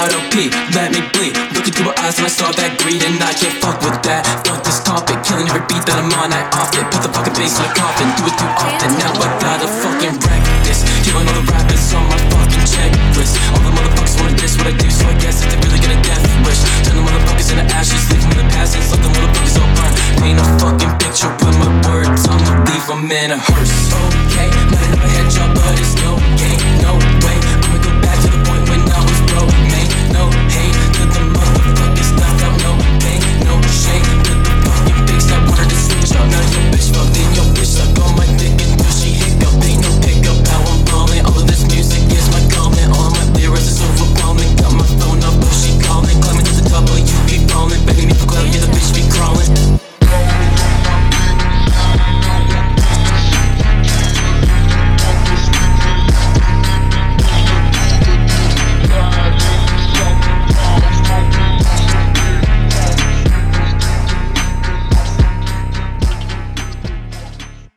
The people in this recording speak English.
Ricardo P, let me bleed. Looking through her eyes and I saw that greed, and I can't fuck with that. Fuck this topic, killing every beat that I'm on, I off it. Put the fucking bass in a coffin, do it too often. Now I gotta fucking wreck this. Killing all the rappers on my fucking checklist. All the motherfuckers wanna diss what I do, so I guess that they're really gonna death wish. Turn the motherfuckers into ashes, leave them in the past, and let the motherfuckers all burn. Paint a fucking picture with my words, I'ma leave them in a hearse.